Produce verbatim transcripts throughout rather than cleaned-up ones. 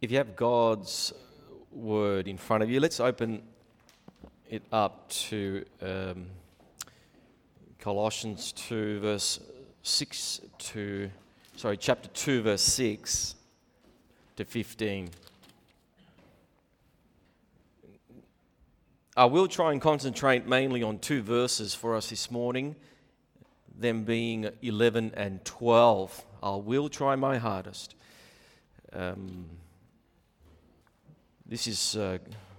If you have God's word in front of you, let's open it up to um, Colossians two, verse six to, sorry, chapter two, verse six to fifteen. I will try and concentrate mainly on two verses for us this morning, them being eleven and twelve. I will try my hardest. Um, this is uh,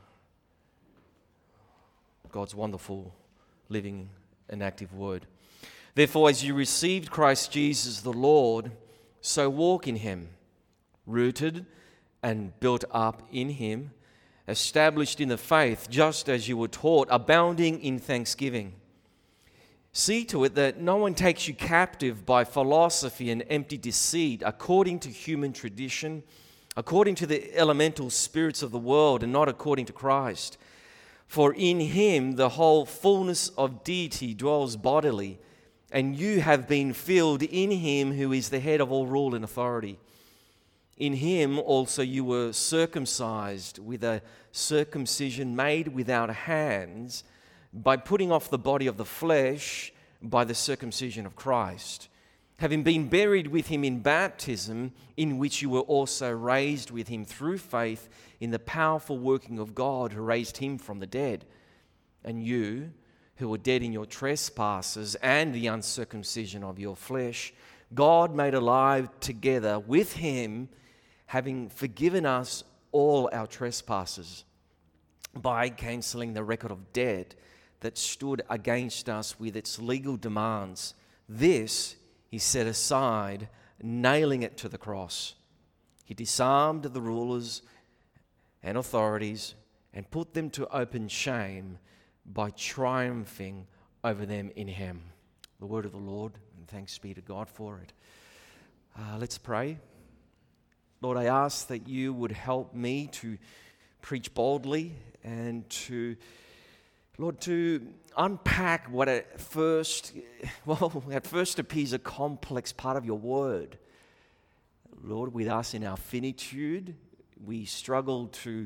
God's wonderful, living and active word. Therefore, as you received Christ Jesus the Lord, so walk in him, rooted and built up in him, established in the faith, just as you were taught, abounding in thanksgiving. See to it that no one takes you captive by philosophy and empty deceit, according to human tradition, according to the elemental spirits of the world, and not according to Christ. For in him the whole fullness of deity dwells bodily, and you have been filled in him who is the head of all rule and authority. In him also you were circumcised with a circumcision made without hands, by putting off the body of the flesh by the circumcision of Christ, having been buried with him in baptism, in which you were also raised with him through faith in the powerful working of God who raised him from the dead. And you, who were dead in your trespasses and the uncircumcision of your flesh, God made alive together with him, having forgiven us all our trespasses, by cancelling the record of debt that stood against us with its legal demands. This he set aside, nailing it to the cross. He disarmed the rulers and authorities and put them to open shame by triumphing over them in him. The word of the Lord, and thanks be to God for it. Uh, let's pray. Lord, I ask that you would help me to preach boldly and to, Lord, to unpack what at first, well, at first appears a complex part of your word. Lord, with us in our finitude, we struggle to,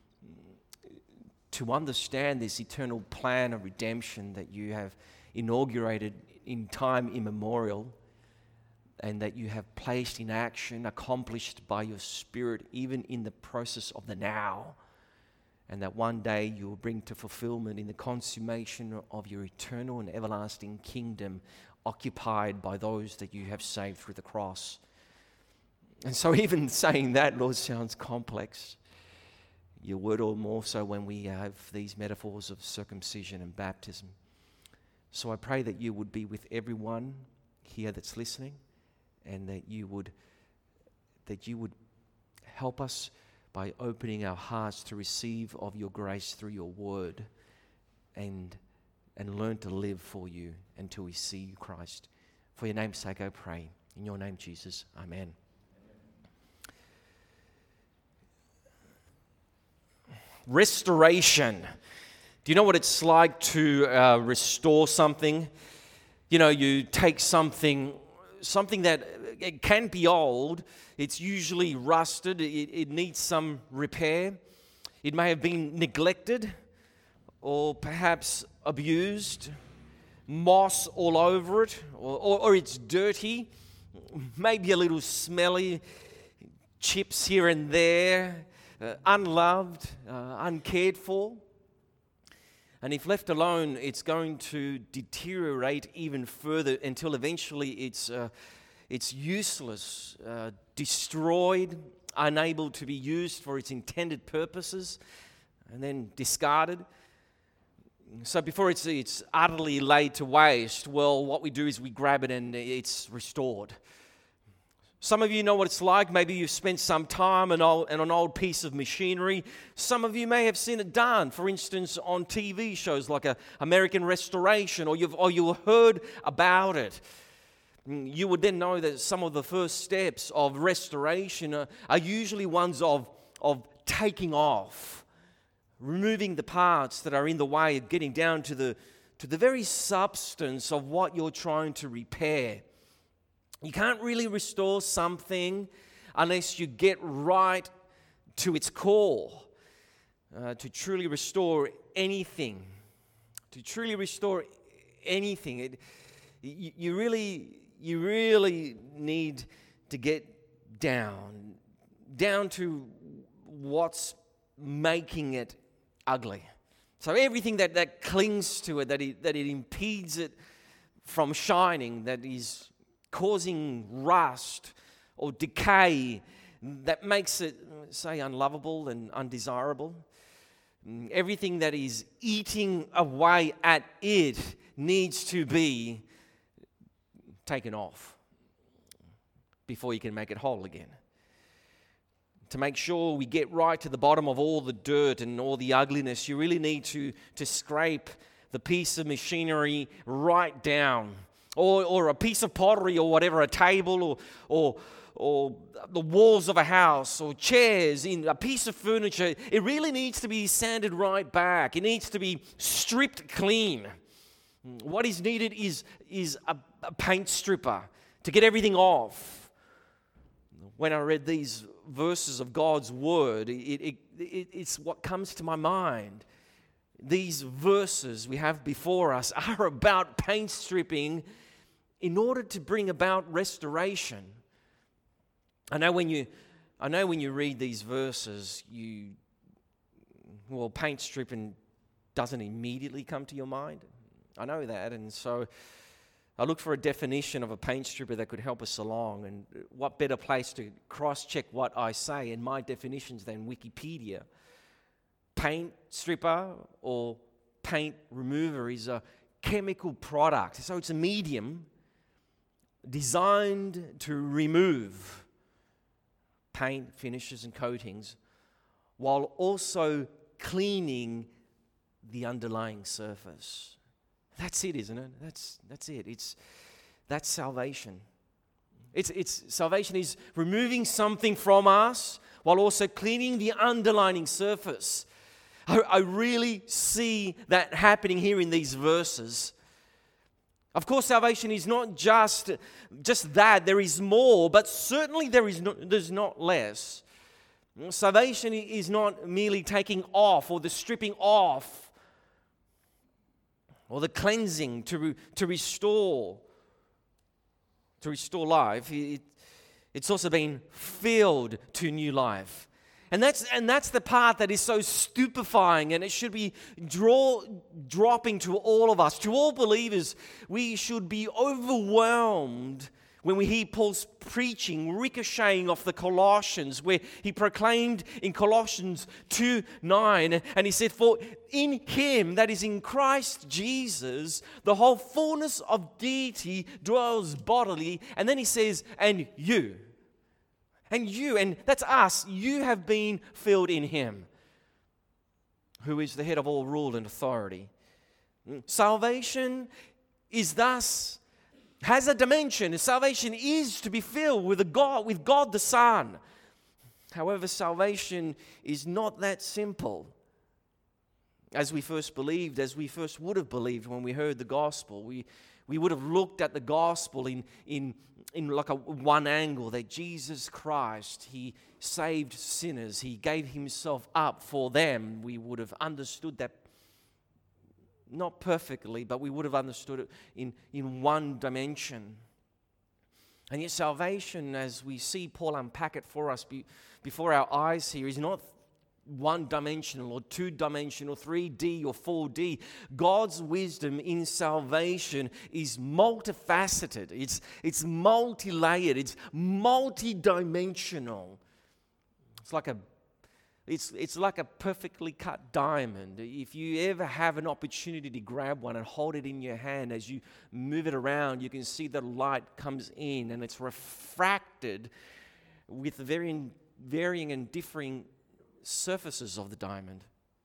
to understand this eternal plan of redemption that you have inaugurated in time immemorial, and that you have placed in action, accomplished by your Spirit, even in the process of the now, and that one day you will bring to fulfillment in the consummation of your eternal and everlasting kingdom, occupied by those that you have saved through the cross. And so even saying that, Lord, sounds complex. Your word all more so when we have these metaphors of circumcision and baptism. So I pray that you would be with everyone here that's listening, and that you would that you would help us by opening our hearts to receive of your grace through your word, and and learn to live for you until we see you, Christ. For your name's sake I pray. In your name, Jesus. Amen. Restoration. Do you know what it's like to uh, restore something? You know, you take something something that it can be old, it's usually rusted, it, it needs some repair. It may have been neglected or perhaps abused, moss all over it, or, or, or it's dirty, maybe a little smelly, chips here and there, uh, unloved, uh, uncared for. And if left alone, it's going to deteriorate even further until eventually it's uh, it's useless, uh, destroyed, unable to be used for its intended purposes, and then discarded. So before it's it's utterly laid to waste, well, what we do is we grab it and it's restored. Some of you know what it's like. Maybe you've spent some time on, old, on an old piece of machinery. Some of you may have seen it done, for instance, on T V shows like a American Restoration, or you've or you heard about it. You would then know that some of the first steps of restoration are, are usually ones of, of taking off, removing the parts that are in the way of getting down to the to the very substance of what you're trying to repair. You can't really restore something unless you get right to its core, uh, to truly restore anything, to truly restore anything, it, you, you really, you really need to get down, down to what's making it ugly. So everything that, that clings to it, that it, that it impedes it from shining, that is causing rust or decay, that makes it, say, unlovable and undesirable. Everything that is eating away at it needs to be taken off before you can make it whole again. To make sure we get right to the bottom of all the dirt and all the ugliness, you really need to, to scrape the piece of machinery right down, or, or a piece of pottery or whatever, a table or, or, or the walls of a house or chairs, in a piece of furniture. It really needs to be sanded right back. It needs to be stripped clean. What is needed is, is a, a paint stripper to get everything off. When I read these verses of God's Word, it, it, it, it's what comes to my mind. These verses we have before us are about paint stripping in order to bring about restoration. I know when you, I know when you read these verses, you, well, paint stripping doesn't immediately come to your mind. I know that, and so I look for a definition of a paint stripper that could help us along. And what better place to cross-check what I say and my definitions than Wikipedia? Paint stripper or paint remover is a chemical product. So it's a medium designed to remove paint, finishes, and coatings while also cleaning the underlying surface. That's it, isn't it? That's that's it. It's that's salvation. It's it's salvation is removing something from us while also cleaning the underlying surface. I, I really see that happening here in these verses. Of course, salvation is not just just that. There is more, but certainly there is no, there's not less. Salvation is not merely taking off or the stripping off, or the cleansing to, to restore, to restore life. It, it's also been filled to new life. And that's and that's the part that is so stupefying, and it should be draw, dropping to all of us, to all believers. We should be overwhelmed when we hear Paul's preaching ricocheting off the Colossians, where he proclaimed in Colossians two nine, and he said, "For in him," that is in Christ Jesus, "the whole fullness of deity dwells bodily." And then he says, "And you, and you," and that's us, "you have been filled in him, who is the head of all rule and authority." Salvation is thus has a dimension. Salvation is to be filled with a God, with God the Son. However, salvation is not that simple. As we first believed, as we first would have believed when we heard the gospel, we we would have looked at the gospel in in in like a one angle, that Jesus Christ, he saved sinners, he gave himself up for them. We would have understood that. Not perfectly, but we would have understood it in, in one dimension. And yet salvation, as we see Paul unpack it for us be, before our eyes here, is not one-dimensional or two-dimensional, three D or four D. God's wisdom in salvation is multifaceted. It's, it's multi-layered. It's multi-dimensional. It's like a It's it's like a perfectly cut diamond. If you ever have an opportunity to grab one and hold it in your hand, as you move it around, you can see the light comes in and it's refracted with varying, varying and differing surfaces of the diamond.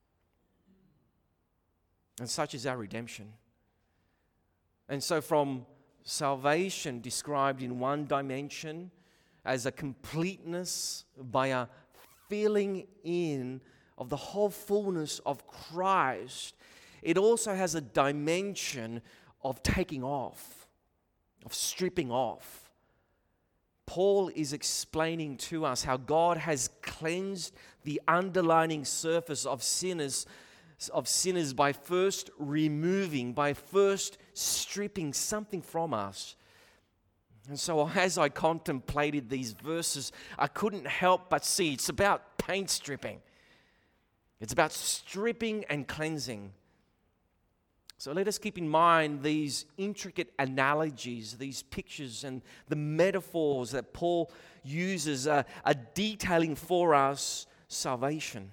And such is our redemption. And so from salvation described in one dimension as a completeness by a filling in of the whole fullness of Christ, it also has a dimension of taking off, of stripping off, Paul is explaining to us how God has cleansed the underlying surface of sinners, of sinners by first removing, by first stripping something from us. And so as I contemplated these verses, I couldn't help but see it's about paint stripping. It's about stripping and cleansing. So let us keep in mind these intricate analogies, these pictures and the metaphors that Paul uses are, are detailing for us salvation.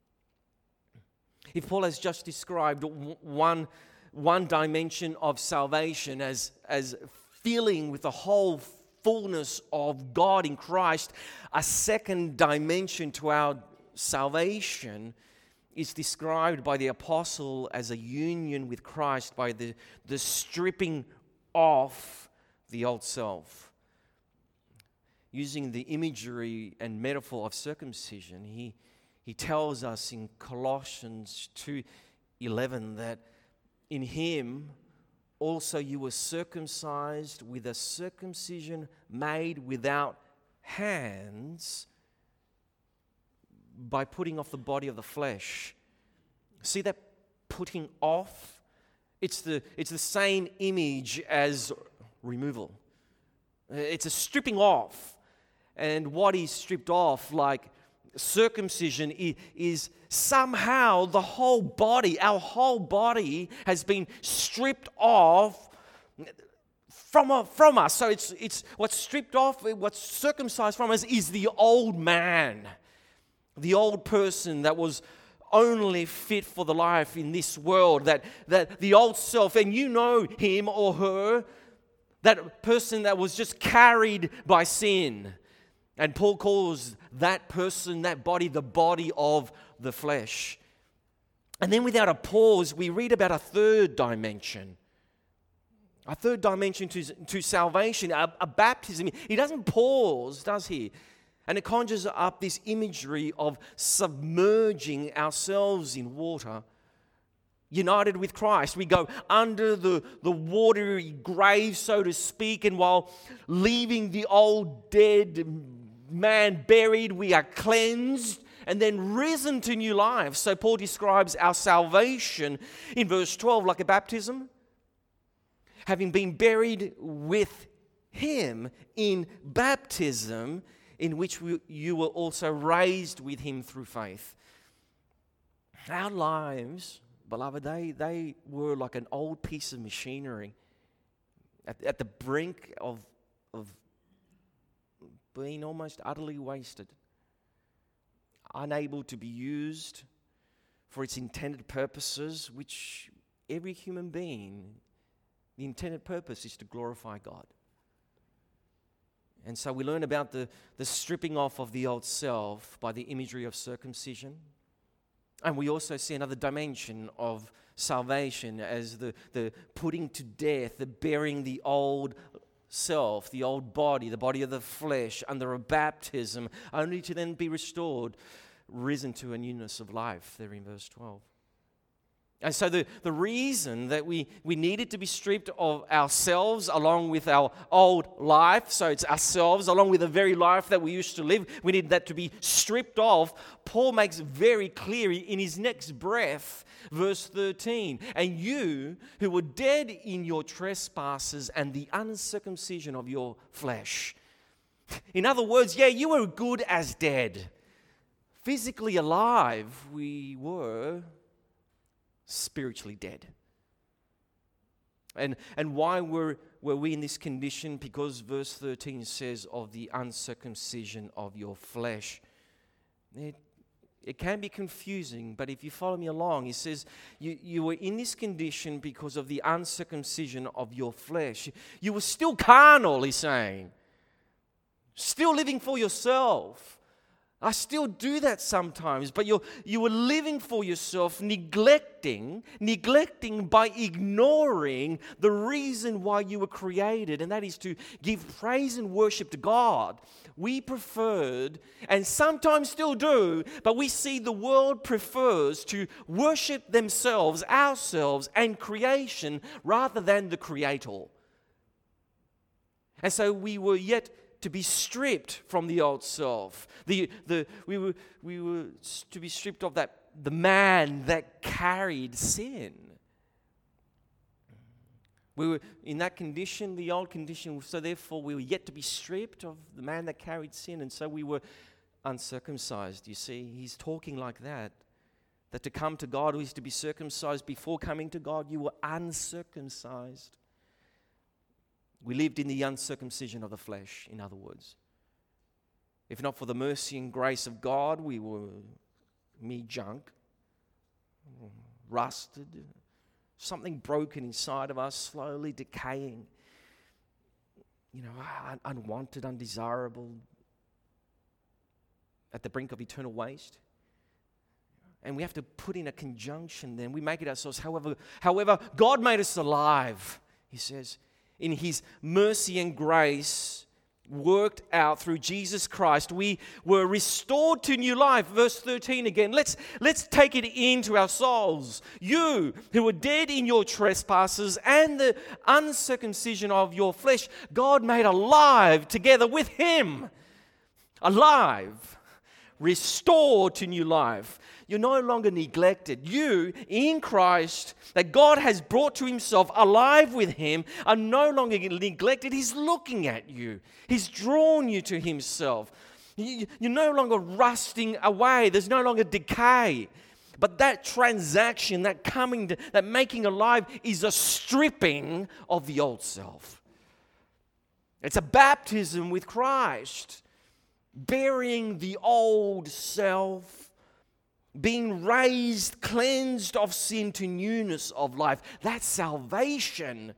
If Paul has just described one, one dimension of salvation as, as filling with the whole fullness of God in Christ, a second dimension to our salvation is described by the apostle as a union with Christ by the, the stripping off the old self. Using the imagery and metaphor of circumcision, he, he tells us in Colossians two eleven that in him also you were circumcised with a circumcision made without hands, by putting off the body of the flesh. See that putting off? It's the, it's the same image as removal. It's a stripping off. And what is stripped off, like circumcision, is somehow the whole body, our whole body has been stripped off from, from us. So it's, it's what's stripped off, what's circumcised from us is the old man. The old person that was only fit for the life in this world, that, that the old self, and you know him or her, that person that was just carried by sin. And Paul calls that person, that body, the body of the flesh. And then without a pause, we read about a third dimension. A third dimension to, to salvation, a, a baptism. He doesn't pause, does he? And it conjures up this imagery of submerging ourselves in water, united with Christ. We go under the, the watery grave, so to speak, and while leaving the old dead man buried, we are cleansed and then risen to new life. So Paul describes our salvation in verse twelve like a baptism. Having been buried with him in baptism, in which we, you were also raised with him through faith. Our lives, beloved, they, they were like an old piece of machinery at, at the brink of, of being almost utterly wasted, unable to be used for its intended purposes, which every human being, the intended purpose is to glorify God. And so we learn about the, the stripping off of the old self by the imagery of circumcision. And we also see another dimension of salvation as the, the putting to death, the burying the old self, the old body, the body of the flesh under a baptism, only to then be restored, risen to a newness of life, there in verse twelve. And so the, the reason that we, we needed to be stripped of ourselves along with our old life, so it's ourselves along with the very life that we used to live, we need that to be stripped off. Paul makes very clear in his next breath, verse thirteen, and you who were dead in your trespasses and the uncircumcision of your flesh. In other words, yeah, you were good as dead. Physically alive we were, spiritually dead. And and why were, were we in this condition? Because verse thirteen says of the uncircumcision of your flesh. It, it can be confusing, but if you follow me along, he says you, you were in this condition because of the uncircumcision of your flesh. You were still carnal, he's saying. Still living for yourself. I still do that sometimes, but you you were living for yourself, neglecting, neglecting by ignoring the reason why you were created, and that is to give praise and worship to God. We preferred, and sometimes still do, but we see the world prefers to worship themselves, ourselves, and creation rather than the Creator. And so we were yet to be stripped from the old self. The, the, we, were, we were to be stripped of that, the man that carried sin. We were in that condition, the old condition, so therefore we were yet to be stripped of the man that carried sin, and so we were uncircumcised. You see, he's talking like that. That to come to God is to be circumcised. Before coming to God, you were uncircumcised. We lived in the uncircumcision of the flesh, in other words. If not for the mercy and grace of God, we were mere junk, rusted, something broken inside of us, slowly decaying, you know, un- unwanted, undesirable, at the brink of eternal waste. And we have to put in a conjunction then. We make it ourselves. However, however, God made us alive, he says, in his mercy and grace worked out through Jesus Christ. We were restored to new life. Verse thirteen again. Let's, let's take it into our souls. You who were dead in your trespasses and the uncircumcision of your flesh, God made alive together with him. Alive. Restored to new life. You're no longer neglected. You, in Christ, that God has brought to himself, alive with him, are no longer neglected. He's looking at you. He's drawn you to himself. You're no longer rusting away. There's no longer decay. But that transaction, that coming, that making alive is a stripping of the old self. It's a baptism with Christ. Burying the old self, being raised, cleansed of sin to newness of life. That's salvation.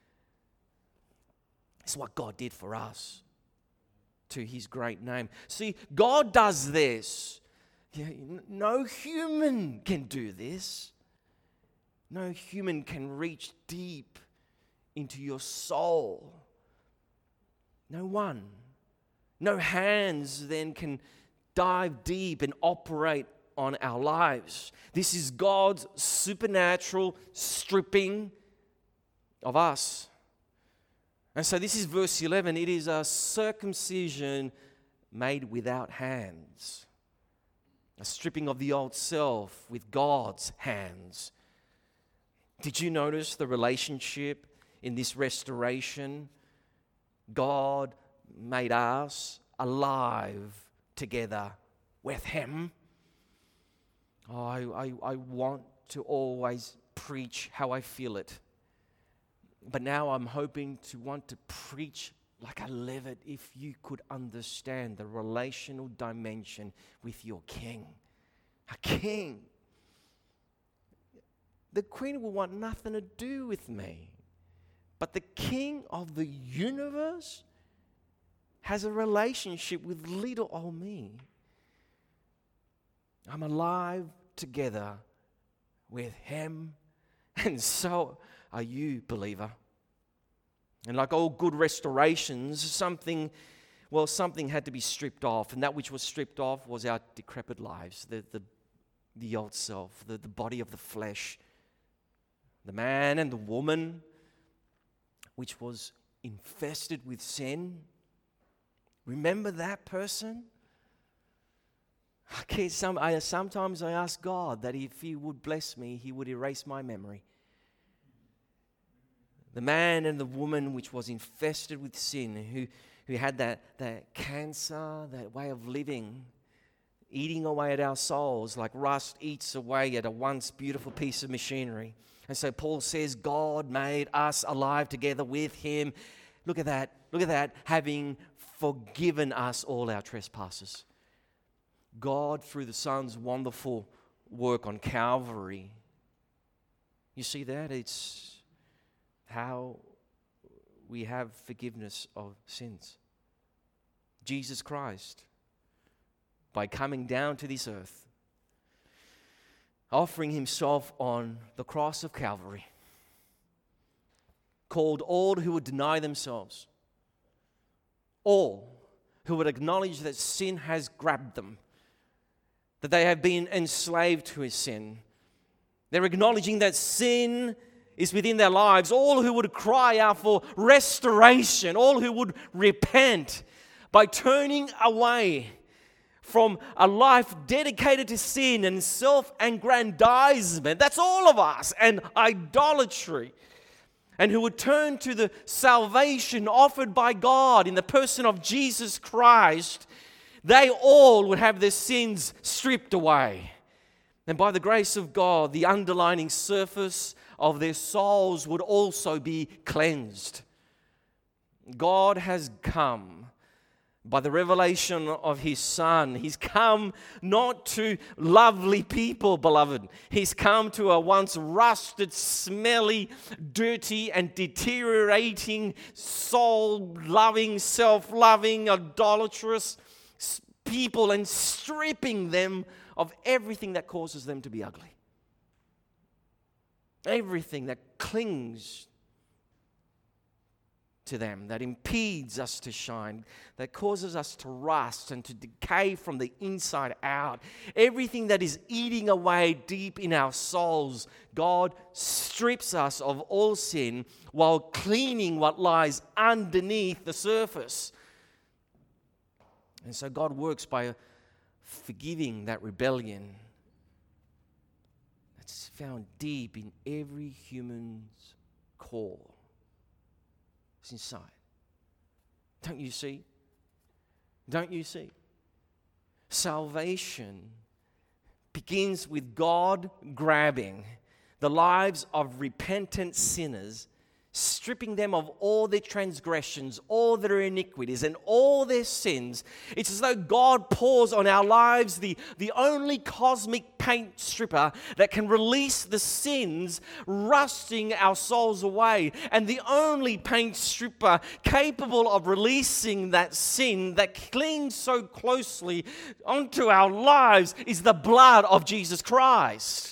It's what God did for us, to his great name. See, God does this. No human can do this. No human can reach deep into your soul. No one. No hands then can dive deep and operate on our lives. This is God's supernatural stripping of us. And so this is verse eleven. It is a circumcision made without hands. A stripping of the old self with God's hands. Did you notice the relationship in this restoration? God made us alive together with him. Oh, I, I, I want to always preach how I feel it. But now I'm hoping to want to preach like I live it, if you could understand the relational dimension with your king. A king. The queen will want nothing to do with me. But the king of the universe has a relationship with little old me. I'm alive together with him, and so are you, believer. And like all good restorations, something, well, something had to be stripped off, and that which was stripped off was our decrepit lives, the the, the old self, the, the body of the flesh, the man and the woman, which was infested with sin. Remember that person? Okay, some, I, sometimes I ask God that if he would bless me, he would erase my memory. The man and the woman which was infested with sin, who, who had that, that cancer, that way of living, eating away at our souls like rust eats away at a once beautiful piece of machinery. And so Paul says, God made us alive together with him. Look at that. Look at that. Having forgiven us all our trespasses. God, through the Son's wonderful work on Calvary. You see that? It's how we have forgiveness of sins. Jesus Christ, by coming down to this earth, offering himself on the cross of Calvary, called all who would deny themselves, all who would acknowledge that sin has grabbed them, that they have been enslaved to his sin. They're acknowledging that sin is within their lives. All who would cry out for restoration, all who would repent, by turning away from a life dedicated to sin and self-aggrandizement. That's all of us, and idolatry. And who would turn to the salvation offered by God in the person of Jesus Christ, they all would have their sins stripped away. And by the grace of God, the underlying surface of their souls would also be cleansed. God has come by the revelation of His Son. He's come not to lovely people, beloved. He's come to a once rusted, smelly, dirty, and deteriorating, soul-loving, self-loving, idolatrous people and stripping them of everything that causes them to be ugly. Everything that clings to them, that impedes us to shine, that causes us to rust and to decay from the inside out. Everything that is eating away deep in our souls, God strips us of all sin while cleaning what lies underneath the surface. And so God works by forgiving that rebellion that's found deep in every human's core. It's inside. Don't you see? Don't you see? Salvation begins with God grabbing the lives of repentant sinners, stripping them of all their transgressions, all their iniquities, and all their sins. It's as though God pours on our lives the, the only cosmic paint stripper that can release the sins rusting our souls away, and the only paint stripper capable of releasing that sin that clings so closely onto our lives is the blood of Jesus Christ.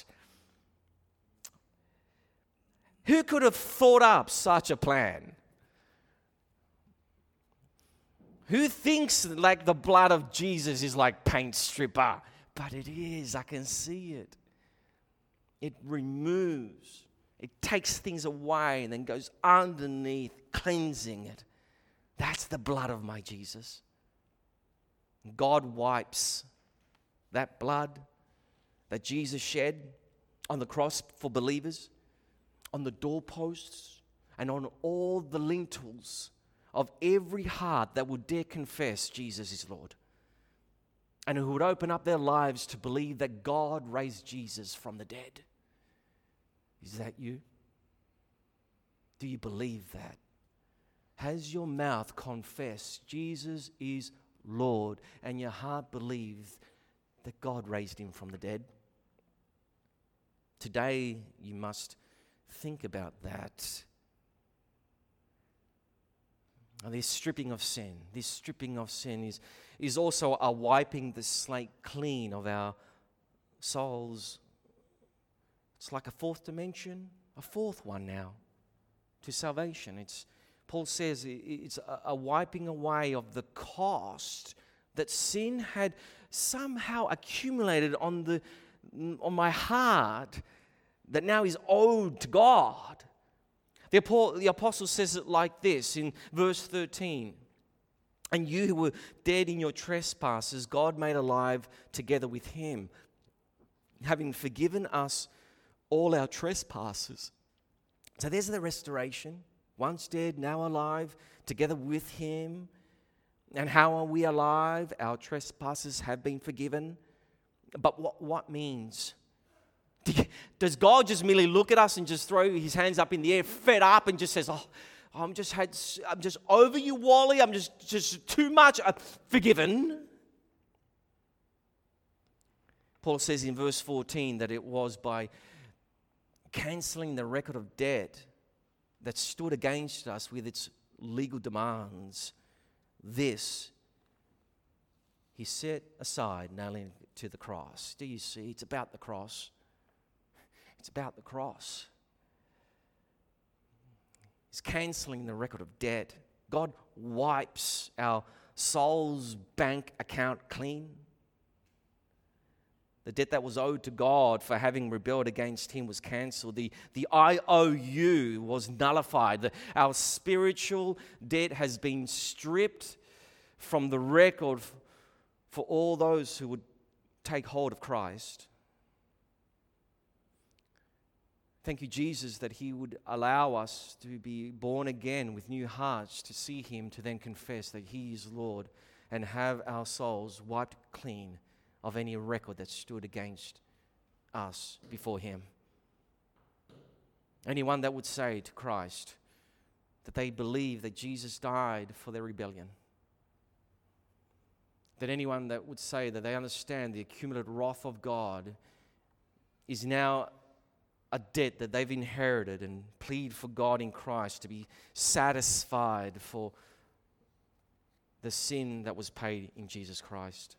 Who could have thought up such a plan? Who thinks like the blood of Jesus is like paint stripper? But it is. I can see it. It removes. It takes things away and then goes underneath, cleansing it. That's the blood of my Jesus. God wipes that blood that Jesus shed on the cross for believers, on the doorposts and on all the lintels of every heart that would dare confess Jesus is Lord, and who would open up their lives to believe that God raised Jesus from the dead. Is that you? Do you believe that? Has your mouth confessed Jesus is Lord and your heart believes that God raised him from the dead? Today you must think about that. And this stripping of sin, this stripping of sin is, is also a wiping the slate clean of our souls. It's like a fourth dimension, a fourth one now to salvation. It's Paul says it's a, a wiping away of the cost that sin had somehow accumulated on the on my heart, that now is owed to God. The, the apostle says it like this in verse thirteen. And you who were dead in your trespasses, God made alive together with him, having forgiven us all our trespasses. So there's the restoration. Once dead, now alive, together with him. And how are we alive? Our trespasses have been forgiven. But what, what means? Does God just merely look at us and just throw his hands up in the air, fed up, and just says, "Oh, I'm just had, I'm just over you, Wally. I'm just, just too much. I'm forgiven." Paul says in verse fourteen that it was by cancelling the record of debt that stood against us with its legal demands. This he set aside, nailing it to the cross. Do you see? It's about the cross. It's about the cross. He's cancelling the record of debt. God wipes our soul's bank account clean. The debt that was owed to God for having rebelled against him was cancelled. The, the I O U was nullified. The, our spiritual debt has been stripped from the record for all those who would take hold of Christ. Thank you, Jesus, that He would allow us to be born again with new hearts, to see Him, to then confess that He is Lord, and have our souls wiped clean of any record that stood against us before Him. Anyone that would say to Christ that they believe that Jesus died for their rebellion, that anyone that would say that they understand the accumulated wrath of God is now a debt that they've inherited, and plead for God in Christ to be satisfied for the sin that was paid in Jesus Christ.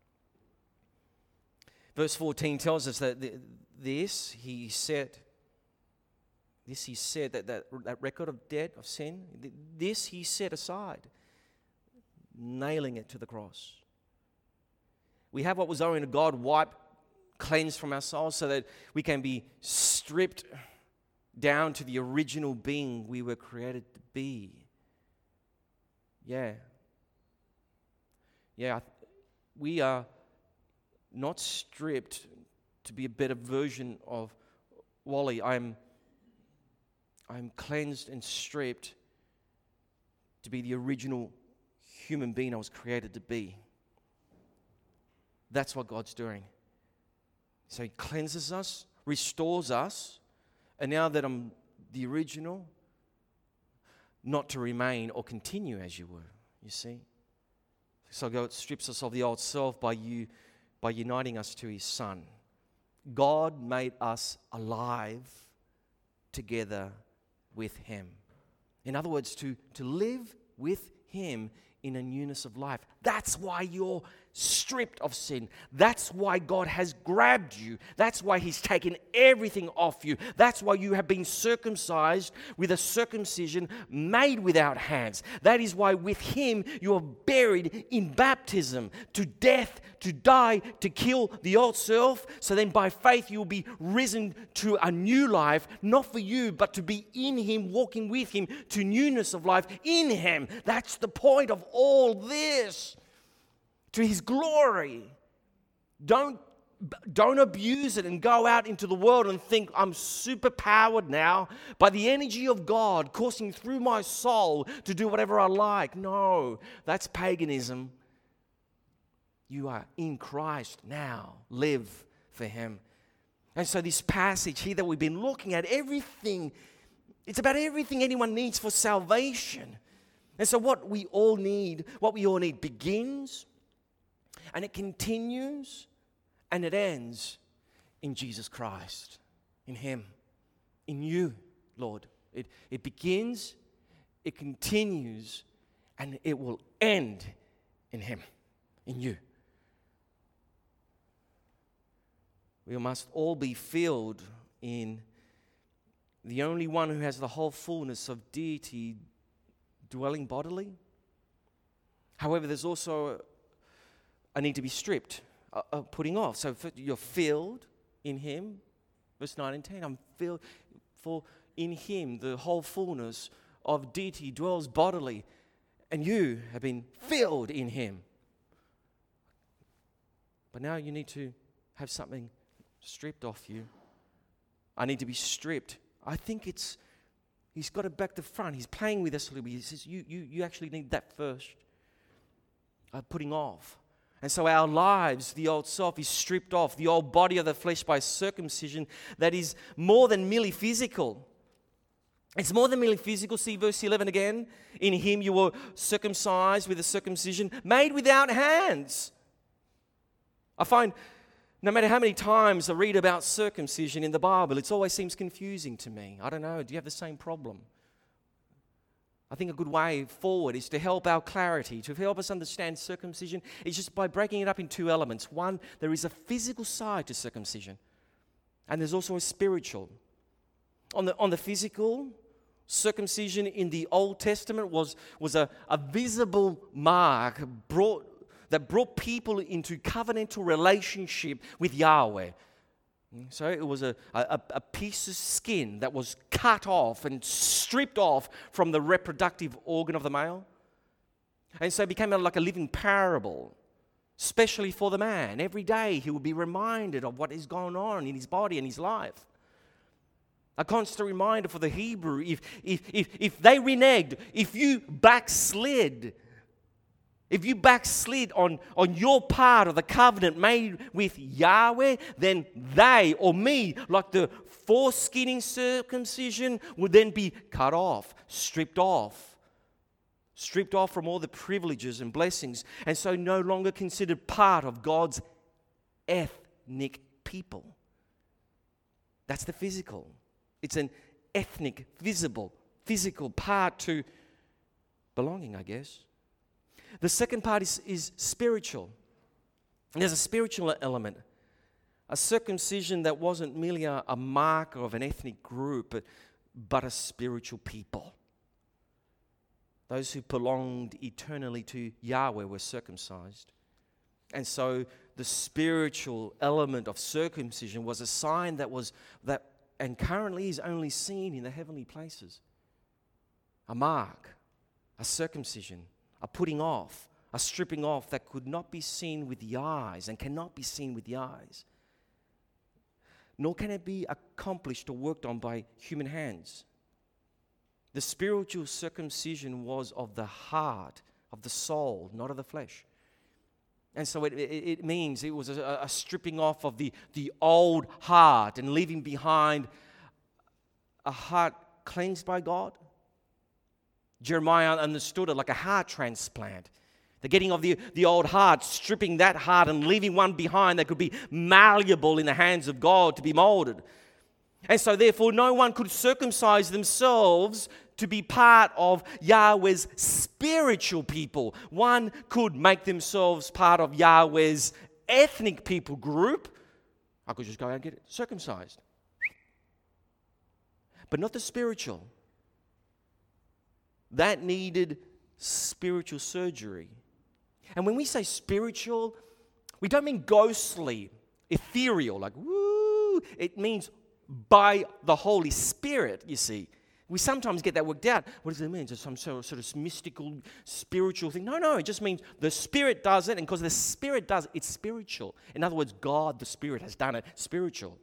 Verse fourteen tells us that this he said, this he said, that, that, that record of debt, of sin, this he set aside, nailing it to the cross. We have what was owing to God wiped, cleansed from our souls, so that we can be stripped down to the original being we were created to be. Yeah. Yeah, we are not stripped to be a better version of Wally. I'm, I'm cleansed and stripped to be the original human being I was created to be. That's what God's doing. So He cleanses us, restores us, and now that I'm the original, not to remain or continue as you were, you see. So God strips us of the old self by you, by uniting us to His Son. God made us alive together with Him. In other words, to, to live with Him in a newness of life. That's why you're stripped of sin. That's why God has grabbed you. That's why He's taken everything off you. That's why you have been circumcised with a circumcision made without hands. That is why with Him you are buried in baptism to death, to die, to kill the old self. So then by faith you will be risen to a new life, not for you, but to be in Him, walking with Him to newness of life in Him. That's the point of all this. To His glory. Don't, don't abuse it and go out into the world and think I'm super powered now by the energy of God coursing through my soul to do whatever I like. No, that's paganism. You are in Christ now. Live for Him. And so this passage here that we've been looking at, everything, it's about everything anyone needs for salvation. And so what we all need, what we all need begins, and it continues, and it ends in Jesus Christ, in Him, in you, Lord. It, it begins, it continues, and it will end in Him, in you. We must all be filled in the only one who has the whole fullness of deity dwelling bodily. However, there's also a need to be stripped, uh, uh, putting off. So you're filled in Him. Verse nine and ten, I'm filled, for in Him the whole fullness of deity dwells bodily, and you have been filled in Him. But now you need to have something stripped off you. I need to be stripped. I think it's, He's got it back to front. He's playing with us a little bit. He says, you, you, you actually need that first. Uh, putting off. And so our lives, the old self, is stripped off. The old body of the flesh by circumcision that is more than merely physical. It's more than merely physical. See verse eleven again. In Him you were circumcised with a circumcision made without hands. I find no matter how many times I read about circumcision in the Bible, it always seems confusing to me. I don't know. Do you have the same problem? I think a good way forward is to help our clarity, to help us understand circumcision, is just by breaking it up in two elements. One, there is a physical side to circumcision, and there's also a spiritual. On the, on the physical, circumcision in the Old Testament was, was a, a visible mark brought, that brought people into covenantal relationship with Yahweh. So it was a, a, a piece of skin that was cut off and stripped off from the reproductive organ of the male. And so it became like a living parable, especially for the man. Every day he would be reminded of what is going on in his body and his life. A constant reminder for the Hebrew, if, if, if, if they reneged, if you backslid, if you backslid on, on your part of the covenant made with Yahweh, then they or me, like the foreskinning circumcision, would then be cut off, stripped off, stripped off from all the privileges and blessings, and so no longer considered part of God's ethnic people. That's the physical. It's an ethnic, visible, physical part to belonging, I guess. The second part is, is spiritual. There's a spiritual element. A circumcision that wasn't merely a, a marker of an ethnic group, but, but a spiritual people. Those who belonged eternally to Yahweh were circumcised. And so the spiritual element of circumcision was a sign that was that and currently is only seen in the heavenly places. A mark, a circumcision, a putting off, a stripping off that could not be seen with the eyes and cannot be seen with the eyes. Nor can it be accomplished or worked on by human hands. The spiritual circumcision was of the heart, of the soul, not of the flesh. And so it, it, it means it was a, a stripping off of the, the old heart and leaving behind a heart cleansed by God. Jeremiah understood it like a heart transplant. The getting of the, the old heart, stripping that heart and leaving one behind that could be malleable in the hands of God to be molded. And so therefore no one could circumcise themselves to be part of Yahweh's spiritual people. One could make themselves part of Yahweh's ethnic people group. I could just go out and get circumcised. But not the spiritual. That needed spiritual surgery. And when we say spiritual, we don't mean ghostly, ethereal, like woo. It means by the Holy Spirit, you see. We sometimes get that worked out. What does it mean? Is it some sort of mystical, spiritual thing? No, no, it just means the Spirit does it, and because the Spirit does it, it's spiritual. In other words, God, the Spirit, has done it spiritual.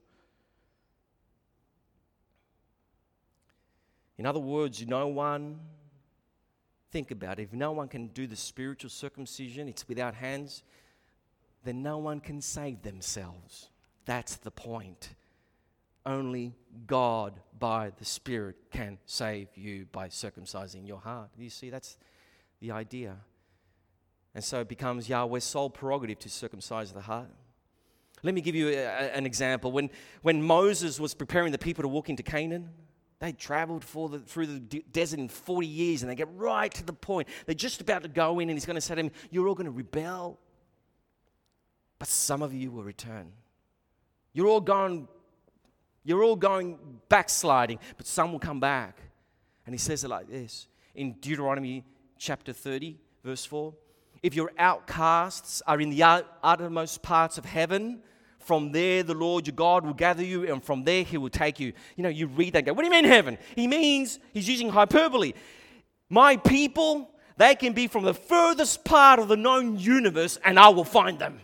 In other words, no one, think about it, if no one can do the spiritual circumcision, it's without hands, then no one can save themselves. That's the point. Only God by the Spirit can save you by circumcising your heart. You see, that's the idea. And so it becomes Yahweh's sole prerogative to circumcise the heart. Let me give you a, a, an example. When, when Moses was preparing the people to walk into Canaan, they traveled for the, through the de- desert in forty years, and they get right to the point. They're just about to go in, and he's going to say to them, you're all going to rebel, but some of you will return. You're all going You're all going backsliding, but some will come back. And he says it like this in Deuteronomy chapter thirty, verse four. If your outcasts are in the uttermost parts of heaven, from there the Lord your God will gather you, and from there he will take you. You know, you read that and go, what do you mean heaven? He means, he's using hyperbole. My people, they can be from the furthest part of the known universe, and I will find them.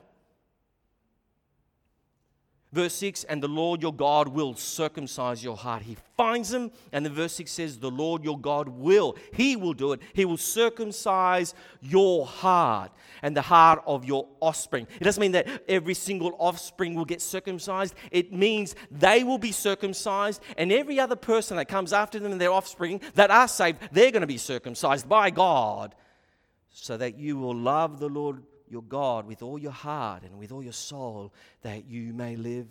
Verse six, and the Lord your God will circumcise your heart. He finds them, and then verse six says, the Lord your God will. He will do it. He will circumcise your heart and the heart of your offspring. It doesn't mean that every single offspring will get circumcised. It means they will be circumcised, and every other person that comes after them and their offspring that are saved, they're going to be circumcised by God, so that you will love the Lord your God with all your heart and with all your soul, that you may live.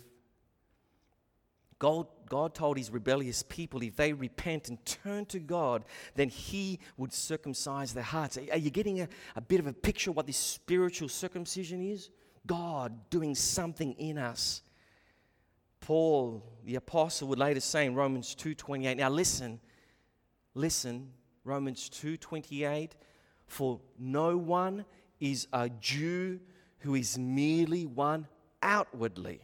God, God told his rebellious people, if they repent and turn to God, then he would circumcise their hearts. Are you getting a, a bit of a picture of what this spiritual circumcision is? God doing something in us. Paul, the apostle, would later say in Romans two twenty-eight, now listen, listen, Romans two twenty-eight, for no one is a Jew who is merely one outwardly.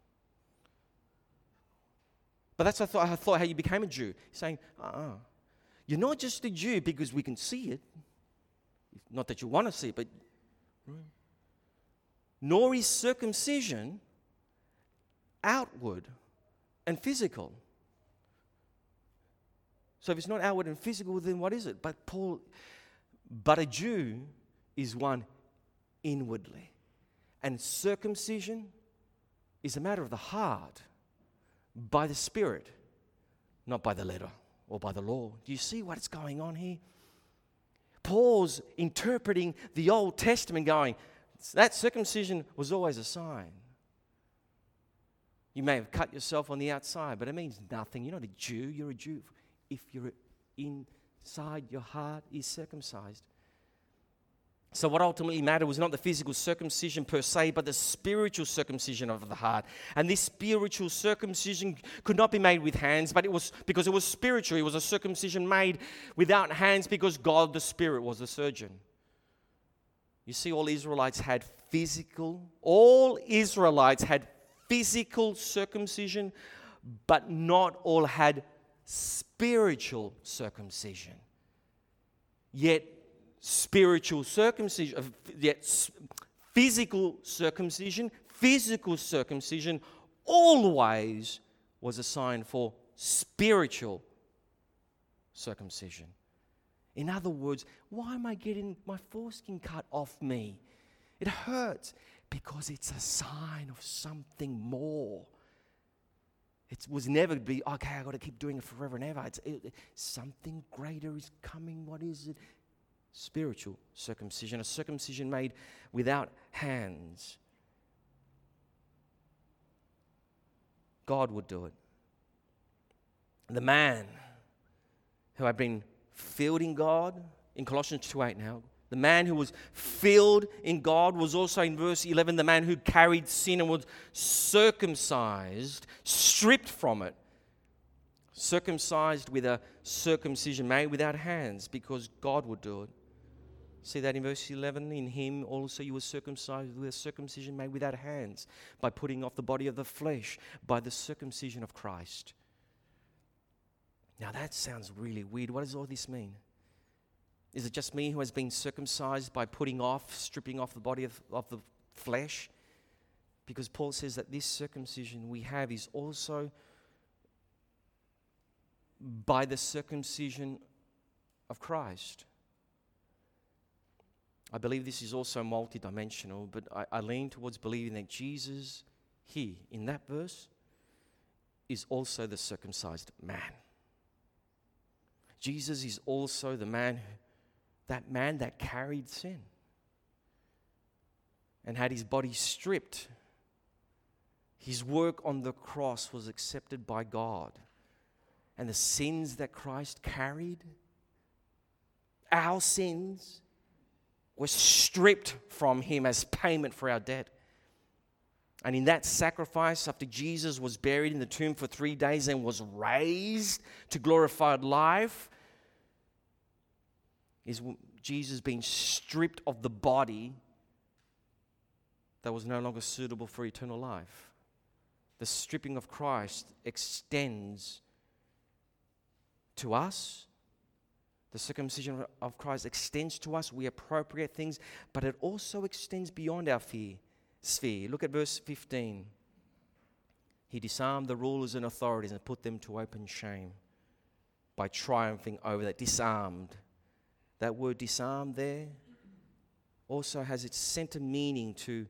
But that's I thought, I thought how you became a Jew. Saying, uh-uh. You're not just a Jew because we can see it. Not that you want to see it, but nor is circumcision outward and physical. So if it's not outward and physical, then what is it? But Paul, but a Jew is one inwardly. And circumcision is a matter of the heart, by the Spirit, not by the letter or by the law. Do you see what's going on here? Paul's interpreting the Old Testament going, that circumcision was always a sign. You may have cut yourself on the outside, but it means nothing. You're not a Jew, you're a Jew if you're inside your heart is circumcised. So what ultimately mattered was not the physical circumcision per se, but the spiritual circumcision of the heart. And this spiritual circumcision could not be made with hands, but it was because it was spiritual. It was a circumcision made without hands because God the Spirit was the surgeon. You see, all Israelites had physical, all Israelites had physical circumcision, but not all had spiritual circumcision. Yet spiritual circumcision, yet physical circumcision, physical circumcision always was a sign for spiritual circumcision. In other words, why am I getting my foreskin cut off me? It hurts because it's a sign of something more. It was never be, okay, I've got to keep doing it forever and ever. It's, it, something greater is coming. What is it? Spiritual circumcision, a circumcision made without hands. God would do it. The man who had been filled in God, in Colossians two eight now, the man who was filled in God was also in verse eleven, the man who carried sin and was circumcised, stripped from it. Circumcised with a circumcision made without hands, because God would do it. See that in verse eleven? In him also you were circumcised with a circumcision made without hands, by putting off the body of the flesh, by the circumcision of Christ. Now that sounds really weird. What does all this mean? Is it just me who has been circumcised by putting off, stripping off the body of, of the flesh? Because Paul says that this circumcision we have is also by the circumcision of Christ. I believe this is also multidimensional, but I, I lean towards believing that Jesus here, in that verse, is also the circumcised man. Jesus is also the man, that man that carried sin and had his body stripped. His work on the cross was accepted by God. And the sins that Christ carried, our sins, were stripped from him as payment for our debt. And in that sacrifice, after Jesus was buried in the tomb for three days and was raised to glorified life, is Jesus being stripped of the body that was no longer suitable for eternal life. The stripping of Christ extends to us. The circumcision of Christ extends to us. We appropriate things, but it also extends beyond our fear, sphere. Look at verse fifteen. He disarmed the rulers and authorities and put them to open shame by triumphing over that. Disarmed. That word disarmed there also has its center meaning to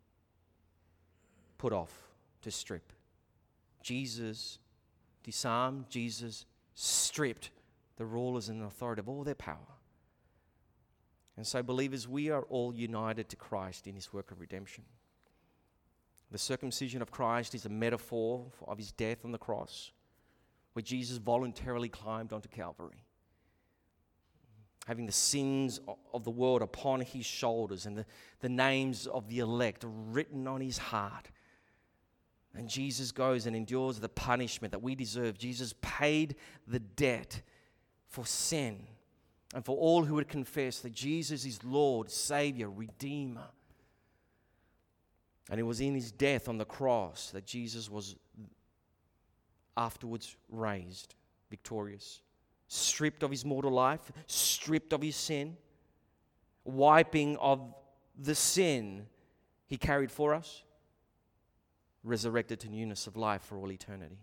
put off, to strip. Jesus disarmed, Jesus stripped the rulers and authority of all their power. And so, believers, we are all united to Christ in his work of redemption. The circumcision of Christ is a metaphor of his death on the cross, where Jesus voluntarily climbed onto Calvary, having the sins of the world upon his shoulders and the, the names of the elect written on his heart. And Jesus goes and endures the punishment that we deserve. Jesus paid the debt for sin and for all who would confess that Jesus is Lord, Savior, Redeemer. And it was in his death on the cross that Jesus was afterwards raised victorious, stripped of his mortal life, stripped of his sin, wiping of the sin he carried for us, resurrected to newness of life for all eternity.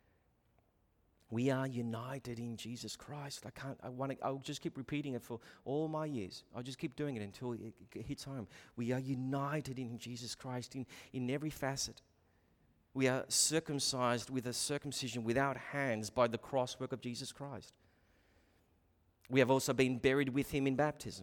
We are united in Jesus Christ. I can't, I want to, I'll just keep repeating it for all my years. I'll just keep doing it until it hits home. We are united in Jesus Christ in, in every facet. We are circumcised with a circumcision without hands by the cross work of Jesus Christ. We have also been buried with him in baptism.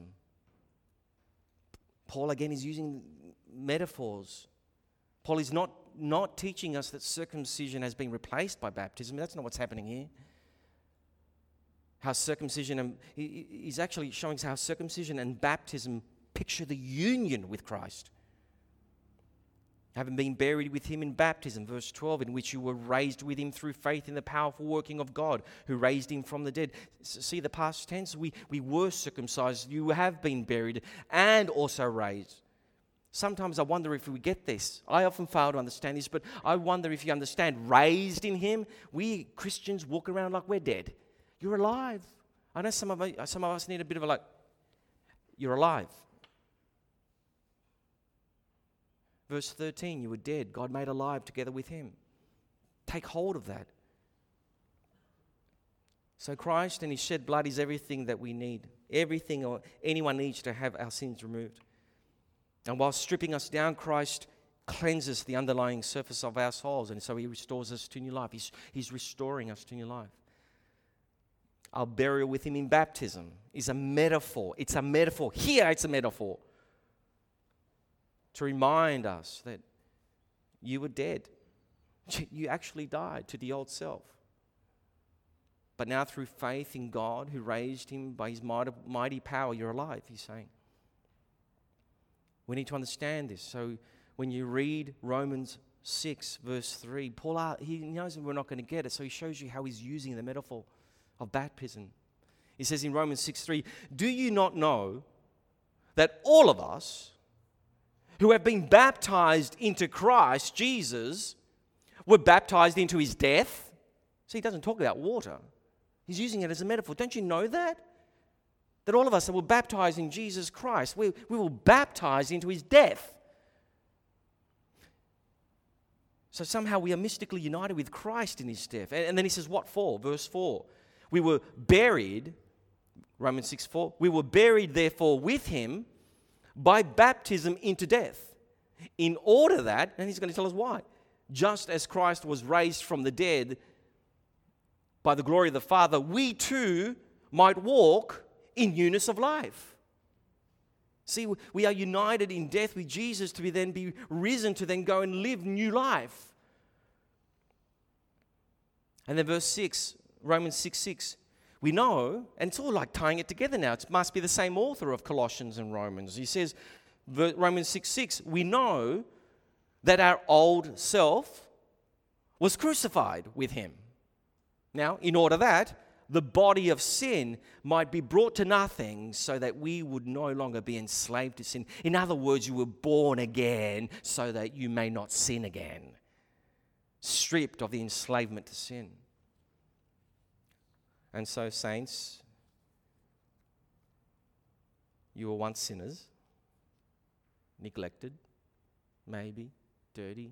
Paul again is using metaphors. Paul is not, not teaching us that circumcision has been replaced by baptism. That's not what's happening here. How circumcision, and he's actually showing us how circumcision and baptism picture the union with Christ. Having been buried with him in baptism, verse twelve, in which you were raised with him through faith in the powerful working of God who raised him from the dead. See the past tense? We, we were circumcised, you have been buried and also raised. Sometimes I wonder if we get this. I often fail to understand this, but I wonder if you understand, raised in him, we Christians walk around like we're dead. You're alive. I know some of us, some of us need a bit of a like, you're alive. Verse thirteen, you were dead. God made alive together with him. Take hold of that. So Christ and his shed blood is everything that we need. Everything or anyone needs to have our sins removed. And while stripping us down, Christ cleanses the underlying surface of our souls. And so he restores us to new life. He's, he's restoring us to new life. Our burial with him in baptism is a metaphor. It's a metaphor. Here it's a metaphor. To remind us that you were dead. You actually died to the old self. But now through faith in God who raised him by his mighty power, you're alive, he's saying. We need to understand this. So when you read Romans six, verse three, Paul, he knows we're not going to get it, so he shows you how he's using the metaphor of baptism. He says in Romans six three, do you not know that all of us who have been baptized into Christ Jesus were baptized into his death? See, he doesn't talk about water. He's using it as a metaphor. Don't you know that? That all of us that were baptized in Jesus Christ, we, we were baptized into his death. So somehow we are mystically united with Christ in his death. And, and then he says, what for? Verse four. We were buried, Romans six four, we were buried therefore with him by baptism into death, in order that, and he's going to tell us why, just as Christ was raised from the dead by the glory of the Father, we too might walk in newness of life. See, we are united in death with Jesus to be then be risen to then go and live new life. And then verse six, Romans six six. We know, and it's all like tying it together now. It must be the same author of Colossians and Romans. He says, Romans six six, we know that our old self was crucified with him. Now, in order that the body of sin might be brought to nothing so that we would no longer be enslaved to sin. In other words, you were born again so that you may not sin again. Stripped of the enslavement to sin. And so, saints, you were once sinners, neglected, maybe, dirty,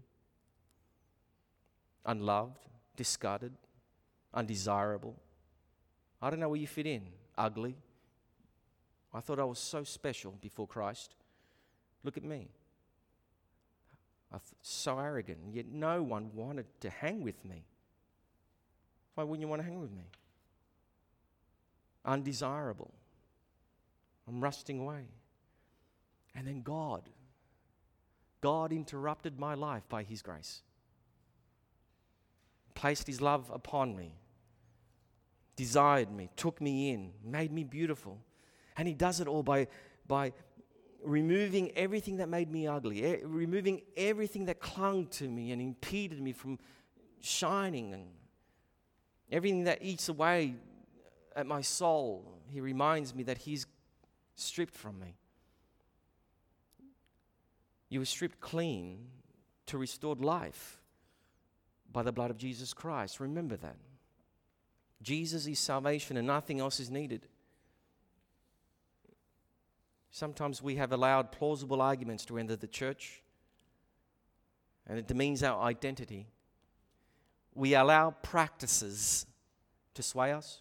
unloved, discarded, undesirable. I don't know where you fit in. Ugly. I thought I was so special before Christ. Look at me. I th- so arrogant, and yet no one wanted to hang with me. Why wouldn't you want to hang with me? Undesirable. I'm rusting away. And then God. God interrupted my life by his grace. Placed his love upon me. Desired me, took me in, made me beautiful. And he does it all by, by removing everything that made me ugly, e- removing everything that clung to me and impeded me from shining, and everything that eats away at my soul. He reminds me that he's stripped from me. You were stripped clean to restored life by the blood of Jesus Christ. Remember that. Jesus is salvation and nothing else is needed. Sometimes we have allowed plausible arguments to enter the church, and it demeans our identity. We allow practices to sway us.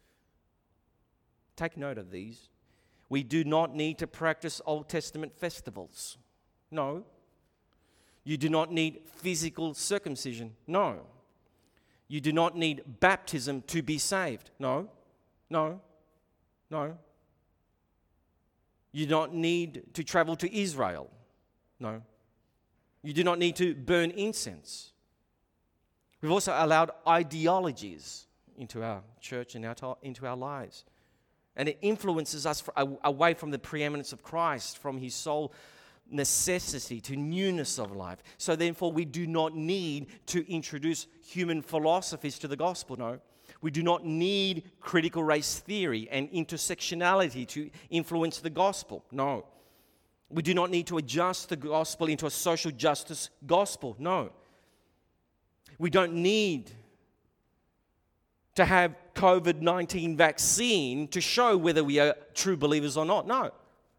Take note of these. We do not need to practice Old Testament festivals. No. You do not need physical circumcision. No. You do not need baptism to be saved. No. No. No. You do not need to travel to Israel. No. You do not need to burn incense. We've also allowed ideologies into our church and into our lives. And it influences us away from the preeminence of Christ, from his sole necessity to newness of life. So therefore, we do not need to introduce human philosophies to the gospel, no. We do not need critical race theory and intersectionality to influence the gospel, no. We do not need to adjust the gospel into a social justice gospel, no. We don't need to have covid nineteen vaccine to show whether we are true believers or not. No.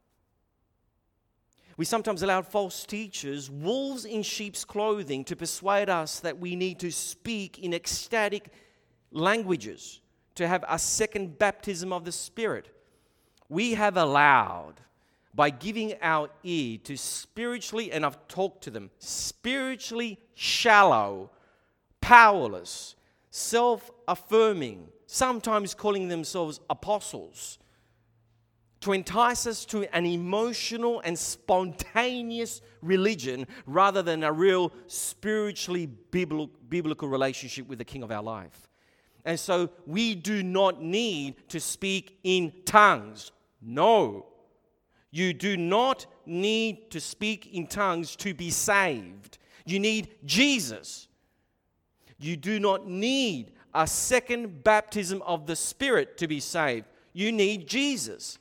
We sometimes allow false teachers, wolves in sheep's clothing, to persuade us that we need to speak in ecstatic languages, to have a second baptism of the Spirit. We have allowed, by giving our ear to spiritually, and I've talked to them, spiritually shallow, powerless, self-affirming, sometimes calling themselves apostles, to entice us to an emotional and spontaneous religion rather than a real spiritually biblical relationship with the King of our life. And so we do not need to speak in tongues. No. You do not need to speak in tongues to be saved. You need Jesus. You do not need a second baptism of the Spirit to be saved. You need Jesus.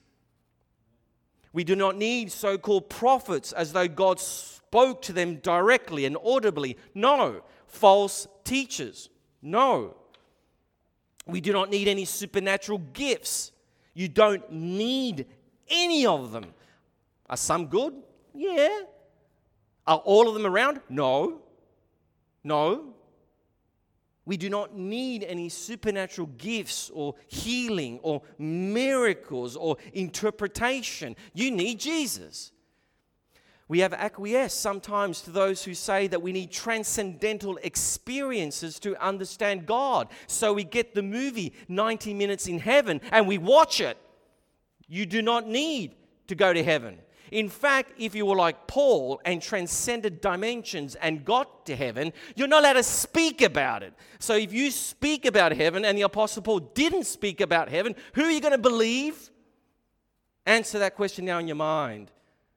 We do not need so-called prophets as though God spoke to them directly and audibly. No. False teachers. No. We do not need any supernatural gifts. You don't need any of them. Are some good? Yeah. Are all of them around? No. No. We do not need any supernatural gifts or healing or miracles or interpretation. You need Jesus. We have acquiesced sometimes to those who say that we need transcendental experiences to understand God. So we get the movie ninety minutes in heaven and we watch it. You do not need to go to heaven. In fact, if you were like Paul and transcended dimensions and got to heaven, you're not allowed to speak about it. So if you speak about heaven and the Apostle Paul didn't speak about heaven, who are you going to believe? Answer that question now in your mind.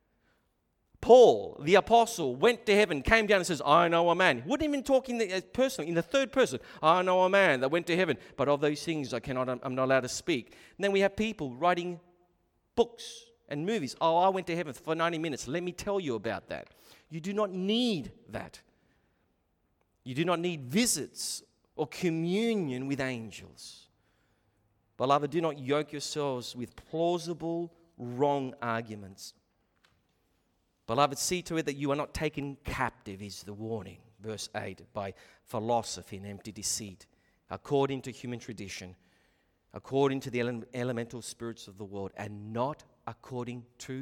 Paul, the apostle, went to heaven, came down and says, I know a man. He wouldn't even talk in the, uh, personally, in the third person. I know a man that went to heaven, but of those things I cannot, I'm not allowed to speak. And then we have people writing books and movies. Oh, I went to heaven for ninety minutes. Let me tell you about that. You do not need that. You do not need visits or communion with angels. Beloved, do not yoke yourselves with plausible, wrong arguments. Beloved, see to it that you are not taken captive, is the warning, verse eight, by philosophy and empty deceit, according to human tradition, according to the ele- elemental spirits of the world, and not according to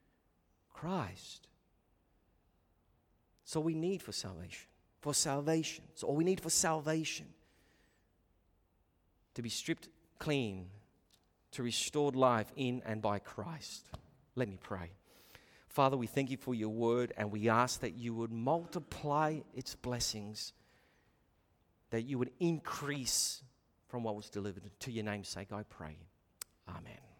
Christ. It's all we need for salvation. For salvation. It's all we need for salvation. To be stripped clean, to restored life in and by Christ. Let me pray. Father, we thank you for your word, and we ask that you would multiply its blessings, that you would increase from what was delivered. To your name's sake, I pray. Amen.